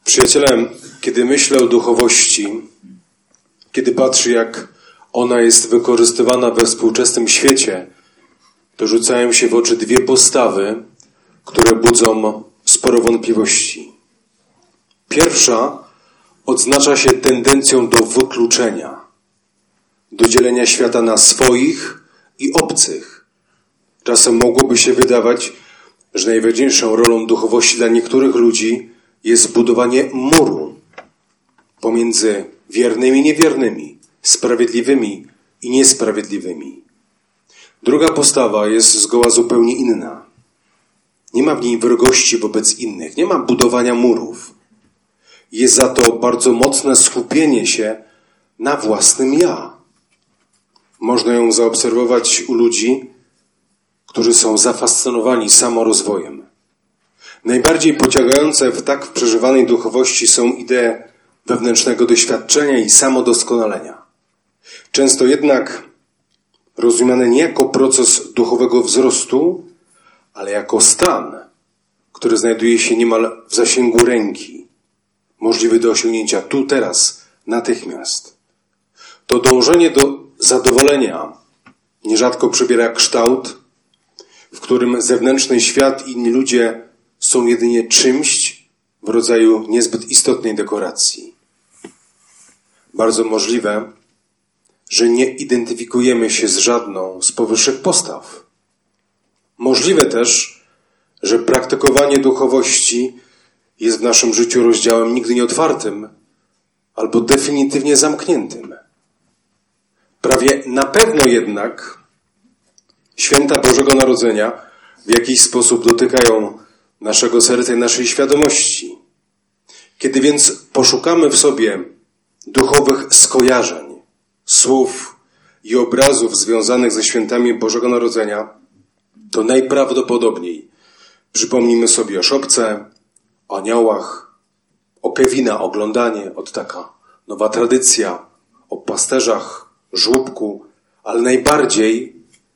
Przyjaciele, kiedy myślę o duchowości, kiedy patrzę, jak ona jest wykorzystywana we współczesnym świecie, to rzucają się w oczy dwie postawy, które budzą sporo wątpliwości. Pierwsza odznacza się tendencją do wykluczenia, do dzielenia świata na swoich i obcych. Czasem mogłoby się wydawać, że najważniejszą rolą duchowości dla niektórych ludzi jest budowanie muru pomiędzy wiernymi i niewiernymi, sprawiedliwymi i niesprawiedliwymi. Druga postawa jest zgoła zupełnie inna. Nie ma w niej wrogości wobec innych, nie ma budowania murów. Jest za to bardzo mocne skupienie się na własnym ja. Można ją zaobserwować u ludzi, którzy są zafascynowani samorozwojem. Najbardziej pociągające w tak przeżywanej duchowości są idee wewnętrznego doświadczenia i samodoskonalenia. Często jednak rozumiane nie jako proces duchowego wzrostu, ale jako stan, który znajduje się niemal w zasięgu ręki, możliwy do osiągnięcia tu, teraz, natychmiast. To dążenie do zadowolenia nierzadko przybiera kształt, w którym zewnętrzny świat i inni ludzie są jedynie czymś w rodzaju niezbyt istotnej dekoracji. Bardzo możliwe, że nie identyfikujemy się z żadną z powyższych postaw. Możliwe też, że praktykowanie duchowości jest w naszym życiu rozdziałem nigdy nieotwartym albo definitywnie zamkniętym. Prawie na pewno jednak święta Bożego Narodzenia w jakiś sposób dotykają naszego serca i naszej świadomości. Kiedy więc poszukamy w sobie duchowych skojarzeń, słów i obrazów związanych ze świętami Bożego Narodzenia, to najprawdopodobniej przypomnimy sobie o szopce, o aniołach, o Kevina oglądanie, od taka nowa tradycja, o pasterzach, żłóbku, ale najbardziej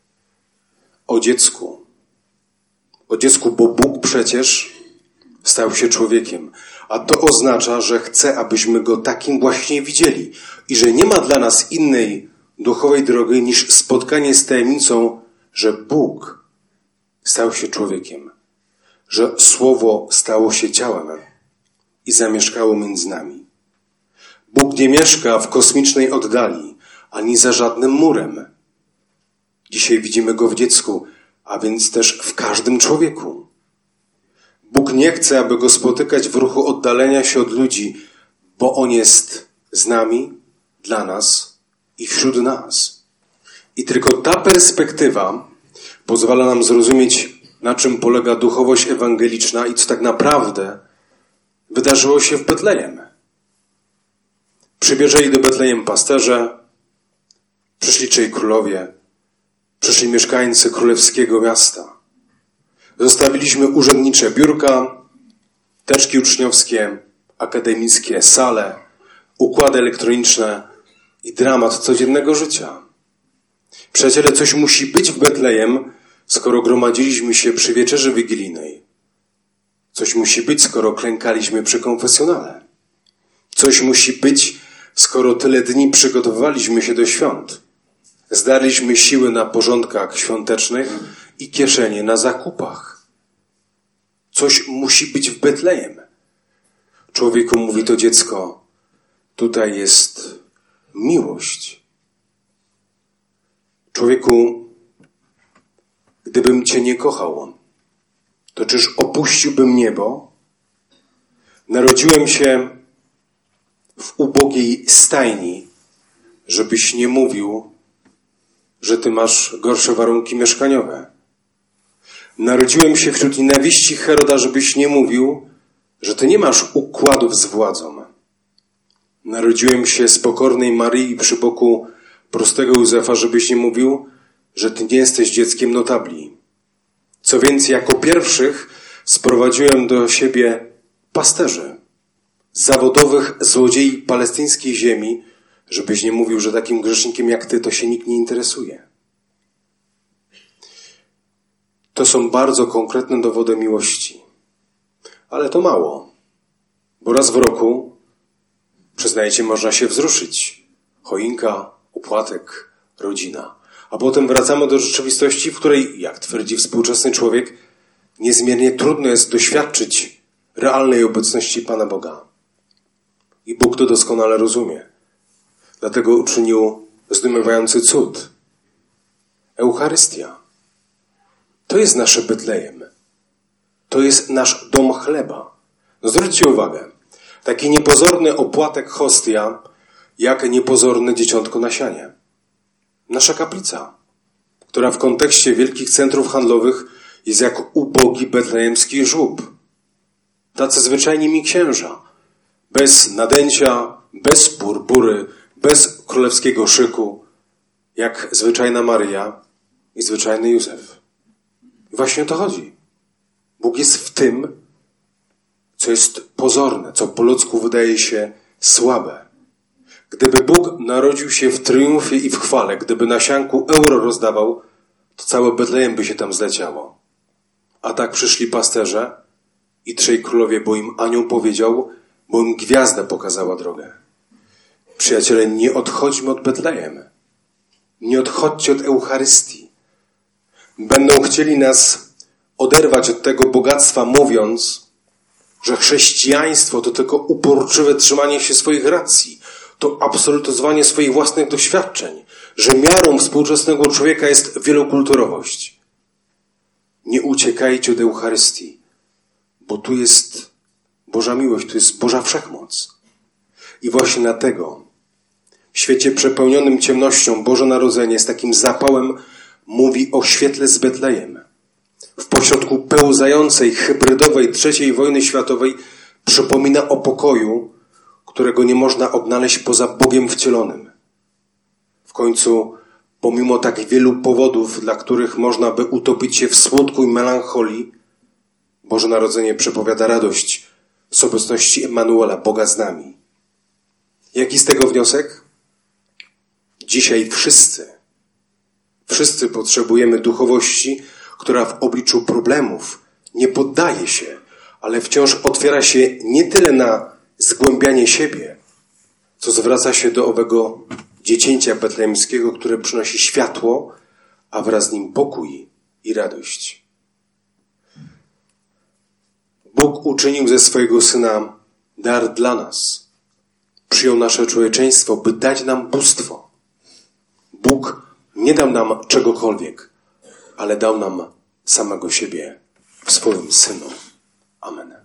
o dziecku. O dziecku, bo Bóg przecież stał się człowiekiem. A to oznacza, że chce, abyśmy Go takim właśnie widzieli. I że nie ma dla nas innej duchowej drogi niż spotkanie z tajemnicą, że Bóg stał się człowiekiem. Że Słowo stało się ciałem i zamieszkało między nami. Bóg nie mieszka w kosmicznej oddali, ani za żadnym murem. Dzisiaj widzimy Go w dziecku, a więc też w każdym człowieku. Bóg nie chce, aby Go spotykać w ruchu oddalenia się od ludzi, bo On jest z nami, dla nas i wśród nas. I tylko ta perspektywa pozwala nam zrozumieć, na czym polega duchowość ewangeliczna i co tak naprawdę wydarzyło się w Betlejem. Przybierzeli do Betlejem pasterze, przyszli trzej królowie, przyszli mieszkańcy królewskiego miasta. Zostawiliśmy urzędnicze biurka, teczki uczniowskie, akademickie, sale, układy elektroniczne i dramat codziennego życia. Przyjaciele, coś musi być w Betlejem, skoro gromadziliśmy się przy wieczerzy wigilijnej. Coś musi być, skoro klękaliśmy przy konfesjonale. Coś musi być, skoro tyle dni przygotowywaliśmy się do świąt. Zdarliśmy siły na porządkach świątecznych i kieszenie na zakupach. Coś musi być w Betlejem. Człowieku, mówi to dziecko, tutaj jest miłość. Człowieku, gdybym Cię nie kochał, to czyż opuściłbym niebo? Narodziłem się w ubogiej stajni, żebyś nie mówił, że Ty masz gorsze warunki mieszkaniowe. Narodziłem się wśród nienawiści Heroda, żebyś nie mówił, że Ty nie masz układów z władzą. Narodziłem się z pokornej Maryi przy boku prostego Józefa, żebyś nie mówił, że Ty nie jesteś dzieckiem notabli. Co więcej, jako pierwszych sprowadziłem do siebie pasterzy, zawodowych złodziei palestyńskiej ziemi, żebyś nie mówił, że takim grzesznikiem jak Ty to się nikt nie interesuje. To są bardzo konkretne dowody miłości. Ale to mało. Bo raz w roku, przyznajcie, można się wzruszyć. Choinka, opłatek, rodzina. A potem wracamy do rzeczywistości, w której, jak twierdzi współczesny człowiek, niezmiernie trudno jest doświadczyć realnej obecności Pana Boga. I Bóg to doskonale rozumie. Dlatego uczynił zdumiewający cud. Eucharystia. To jest nasze Betlejem. To jest nasz dom chleba. No zwróćcie uwagę. Taki niepozorny opłatek hostia, jak niepozorne dzieciątko na sianie. Nasza kaplica, która w kontekście wielkich centrów handlowych jest jak ubogi betlejemski żłób. Tacy zwyczajni mi księża. Bez nadęcia, bez purpury, bez królewskiego szyku, jak zwyczajna Maryja i zwyczajny Józef. I właśnie o to chodzi. Bóg jest w tym, co jest pozorne, co po ludzku wydaje się słabe. Gdyby Bóg narodził się w triumfie i w chwale, gdyby na sianku euro rozdawał, to całe Betlejem by się tam zleciało. A tak przyszli pasterze i trzej królowie, bo im anioł powiedział, bo im gwiazda pokazała drogę. Przyjaciele, nie odchodźmy od Betlejem. Nie odchodźcie od Eucharystii. Będą chcieli nas oderwać od tego bogactwa, mówiąc, że chrześcijaństwo to tylko uporczywe trzymanie się swoich racji, to absolutyzowanie swoich własnych doświadczeń, że miarą współczesnego człowieka jest wielokulturowość. Nie uciekajcie od Eucharystii, bo tu jest Boża miłość, tu jest Boża wszechmoc. I właśnie dlatego w świecie przepełnionym ciemnością Boże Narodzenie z takim zapałem mówi o świetle z Betlejem. W pośrodku pełzającej, hybrydowej III wojny światowej przypomina o pokoju, którego nie można odnaleźć poza Bogiem wcielonym. W końcu, pomimo tak wielu powodów, dla których można by utopić się w smutku i melancholii, Boże Narodzenie przepowiada radość z obecności Emanuela, Boga z nami. Jaki z tego wniosek? Dzisiaj wszyscy potrzebujemy duchowości, która w obliczu problemów nie poddaje się, ale wciąż otwiera się nie tyle na zgłębianie siebie, co zwraca się do owego dziecięcia betlejemskiego, które przynosi światło, a wraz z nim pokój i radość. Bóg uczynił ze swojego Syna dar dla nas. Przyjął nasze człowieczeństwo, by dać nam bóstwo. Bóg nie dał nam czegokolwiek, ale dał nam samego siebie w swoim Synu. Amen.